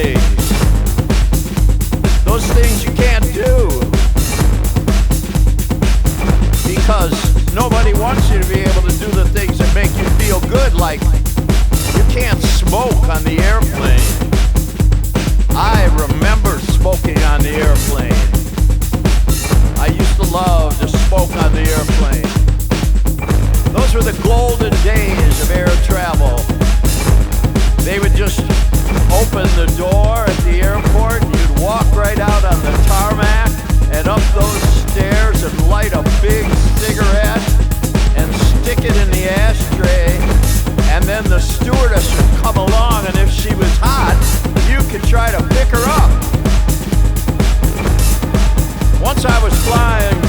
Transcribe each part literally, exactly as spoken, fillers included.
things. Those things you can't do. Because nobody wants you to be able to do the things that make you feel good, like you can't smoke on the airplane. I remember smoking on the airplane. I used to love to smoke on the airplane. Those were the golden days of air travel. They would just open the door at the airport and you'd walk right out on the tarmac and up those stairs and light a big cigarette and stick it in the ashtray, and then the stewardess would come along, and if she was hot, you could try to pick her up. Once I was flying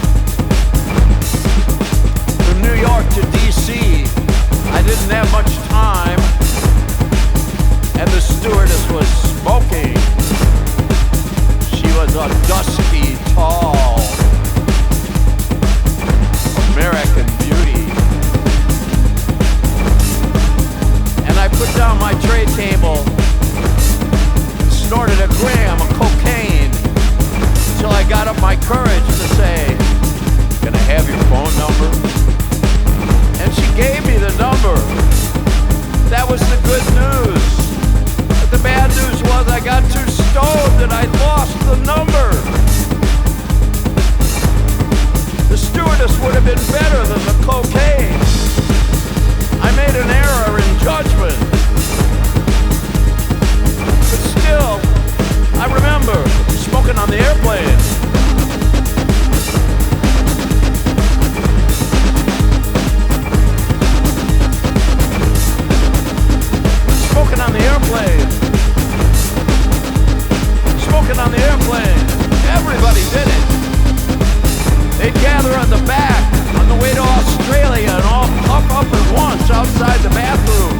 from New York to D C, I didn't have much time, and the stewardess was smoking. She was a dusky, tall American beauty. And I put down my tray table and snorted a gram of cocaine until I got up my courage to say, "Can I have your phone number?" And she gave me the number. That was the good news. But the bad news was I got too stoned and I lost the number. The stewardess would have been better than the cocaine. I made an error in judgment. But still, I remember smoking on the airplane. Smoking on the airplane. Smoking on the airplane. Everybody did it. They'd gather on the back on the way to Australia and all puff up at once outside the bathroom.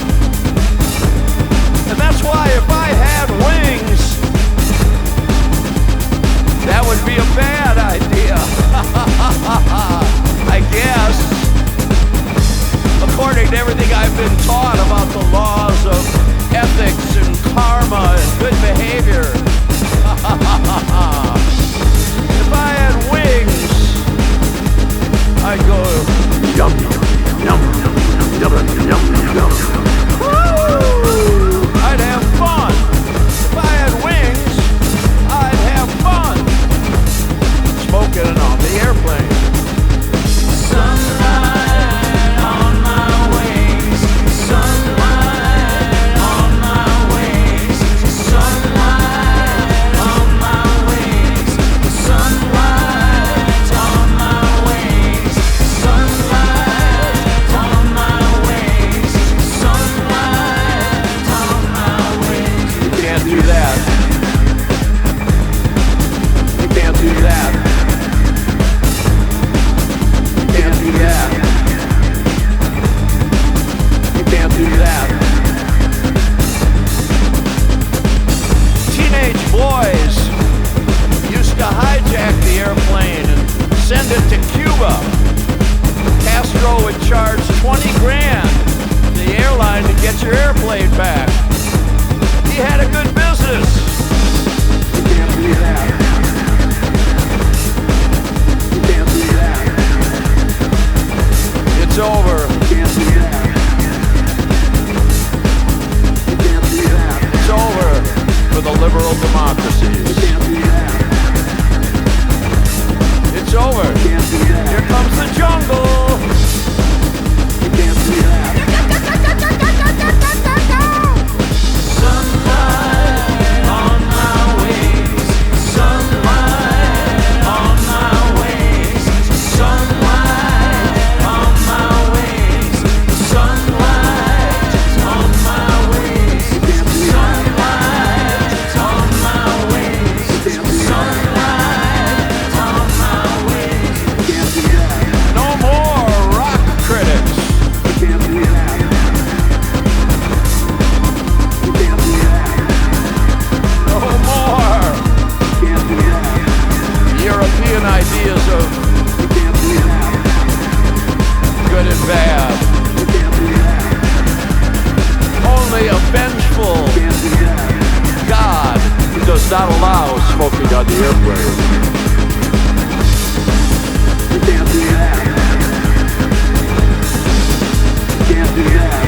And that's why if I had wings, that would be a bad idea. I guess. According to everything I've been taught about the laws of ethics and karma and good behavior. If I had wings, I'd go yum yum yum yum yum yum. Woo! I'd have fun. If I had wings, I'd have fun. Smoking on the airplane. Sunlight on my wings. Sunlight on my wings. Sunlight on my wings. Sunlight on my wings. Sunlight on my wings. Sunlight on my wings. You can't do that. You can't do that. You can't do that. You can't do that. Teenage boys used to hijack the airplane and send it to Cuba. Castro would charge twenty grand to the airline to get your airplane back. He had a good business. You can't do that. You can't do that. It's over. You can't do that. You can't do that. It's over for the liberal democracies. You can't do that. It's over. You can't do that. Here comes the jungle. You can't do that. Sunlight on my wings. Sunlight on my wings. Sunlight on my wings. Sunlight on my wings. Sunlight on my wings. Sunlight on my wings. No more not allow smoking on the airplane. You can't do that. You can't do that.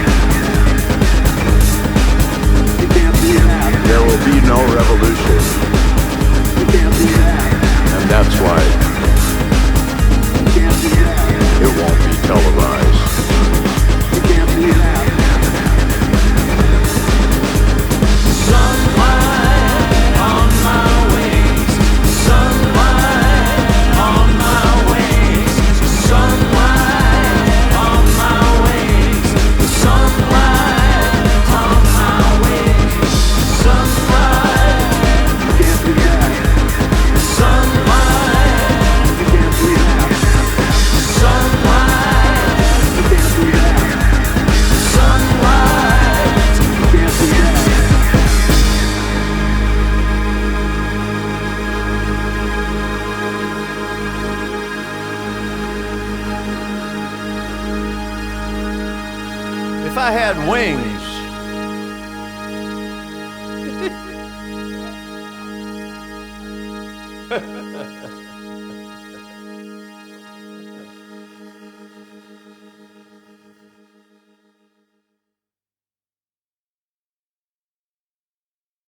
You can't do that. There will be no revolution. You can't do that. And that's why You can't do that. it won't be televised. You can't do that. Sunlight on my wings, sunlight on my wings, sunlight on my wings, sunlight on my wings, sunlight, You can't do that. sunlight, You can't do that. sunlight, You can't do that. sunlight. You can't do that. If I had wings,